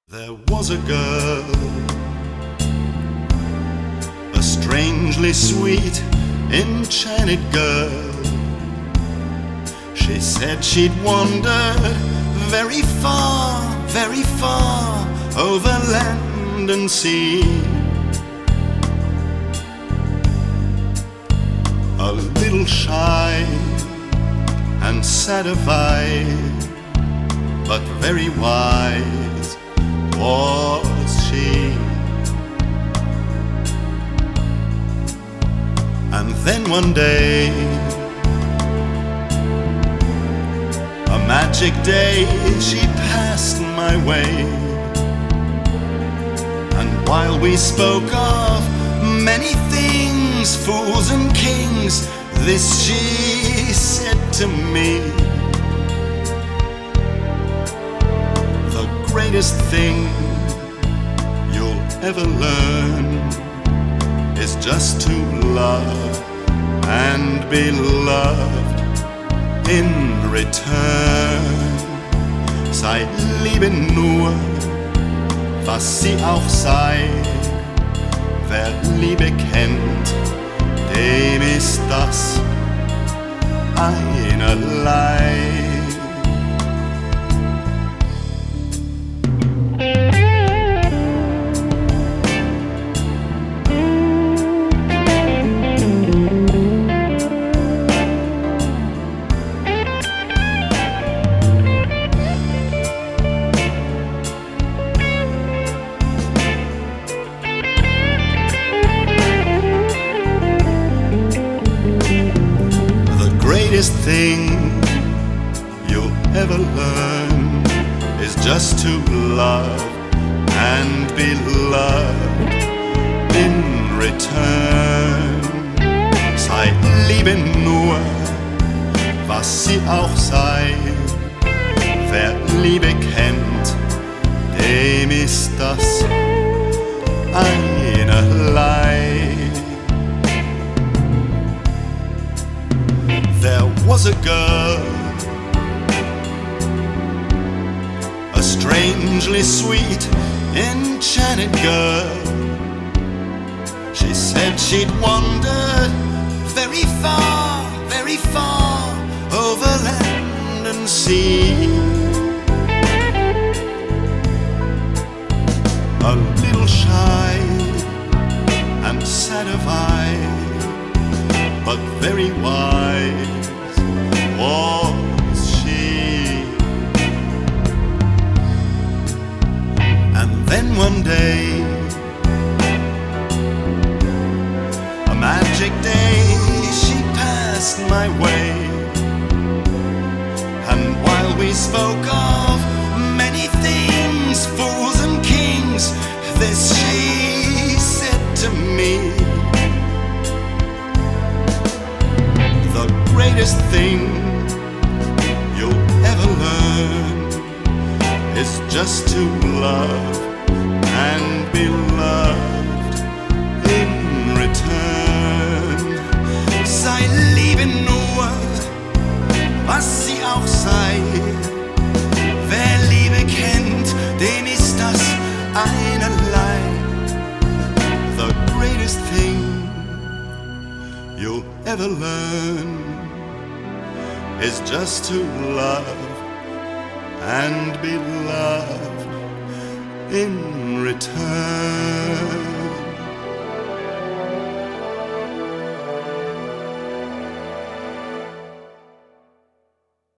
There was a girl, a strangely sweet, enchanted girl. She said she'd wandered very far over land and sea. A little shy and sad of eye, but very wise was she. And then one day, a magic day, she passed my way. And while we spoke of many things, fools and kings, this she said to me: the greatest thing you'll ever learn is just to love and be loved in return. Sei liebe nur, was sie auch sei. Wer Liebe kennt, dem ist das einerlei. The greatest thing you'll ever learn is just to love and be loved in return. Sei liebe nur, was sie auch sei. Wer Liebe kennt, dem ist das einerlei. There was a girl, a strangely sweet, enchanted girl. She said she'd wandered very far over land and sea. A little shy and sad of eye, but very wise was she. And then one day, a magic day, she passed my way. And while we spoke of many things, fools and kings, this she said to me: the greatest thing you'll ever learn is just to love and be loved in return. Sei liebe nur, was sie auch sei. Wer Liebe kennt, dem ist das einerlei. The greatest thing you'll ever learn is just to love and be loved in return.